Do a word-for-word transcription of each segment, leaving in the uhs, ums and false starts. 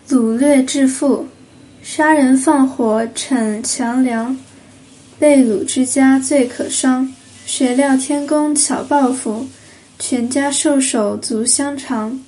掳掠致富，杀人放火逞强梁，被掳之家最可伤。谁料天公巧报复，全家受首足相偿。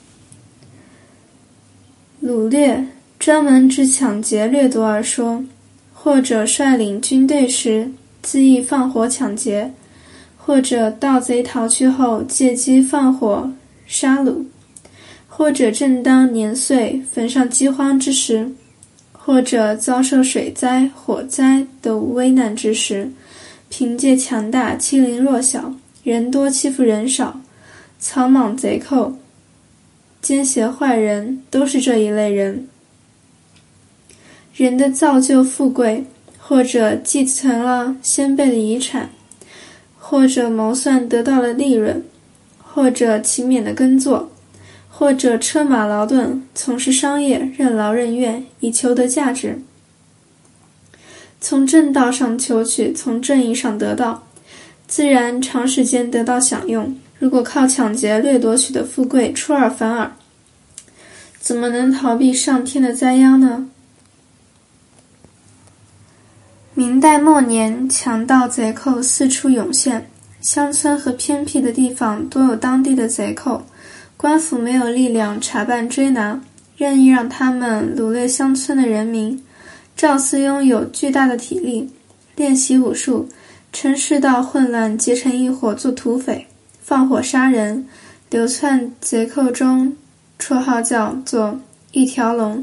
掳掠专门指抢劫掠夺而说，或者率领军队时恣意放火抢劫，或者盗贼逃去后借机放火杀戮，或者正当年岁焚上饥荒之时，或者遭受水灾、火灾等危难之时，凭借强大欺凌弱小，人多欺负人少，草莽贼寇、奸邪坏人都是这一类人。人的造就富贵，或者继承了先辈的遗产，或者谋算得到了利润，或者勤勉的耕作，或者车马劳顿，从事商业，任劳任怨，以求得价值。从正道上求取，从正义上得到，自然长时间得到享用。如果靠抢劫掠夺取的富贵出尔反尔，怎么能逃避上天的灾殃呢？明代末年，强盗贼寇四处涌现，乡村和偏僻的地方多有当地的贼寇，官府没有力量查办追拿，任意让他们掳掠乡村的人民。赵四拥有巨大的体力，练习武术，趁世道混乱结成一伙做土匪，放火杀人，流窜贼寇中，绰号叫做一条龙。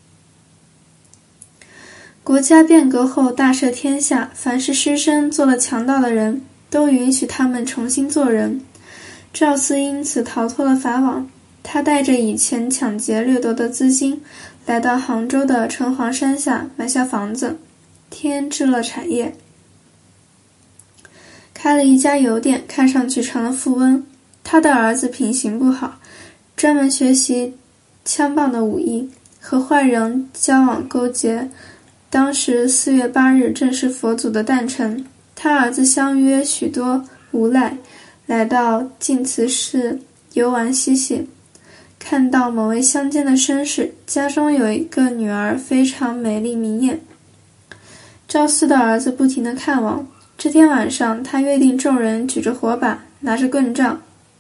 国家变革后大赦天下，凡是失身做了强盗的人，都允许他们重新做人。赵四因此逃脱了法网，他带着以前抢劫掠夺的资金，来到杭州的城隍山下买下房子，添置了产业，开了一家油店，看上去成了富翁。他的儿子品行不好，专门学习枪棒的武艺，和坏人交往勾结。当时四月八日正是佛祖的诞辰，他儿子相约许多无赖来到净慈寺游玩嬉戏，看到某位乡间的绅士家中有一个女儿非常美丽明艳，赵四的儿子不停地看望。这天晚上，他约定众人举着火把，拿着棍杖，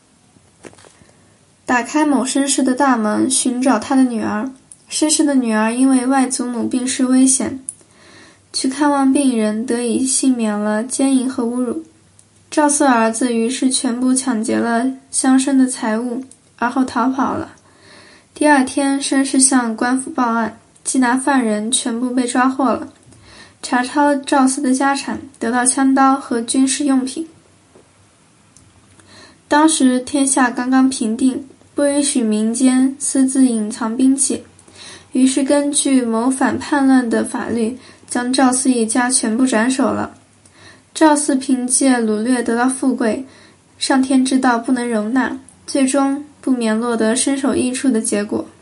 打开某绅士的大门，寻找他的女儿。绅士的女儿因为外祖母病逝危险，去看望病人，得以幸免了奸淫和侮辱。赵四儿子于是全部抢劫了乡绅的财物，而后逃跑了。第二天，绅士向官府报案，缉拿犯人全部被抓获了，查抄赵四的家产，得到枪刀和军事用品。当时天下刚刚平定，不允许民间私自隐藏兵器，于是根据谋反叛乱的法律，将赵四一家全部斩首了。赵四凭借掳掠得到富贵，上天知道不能容纳，最终不免落得身首异处的结果。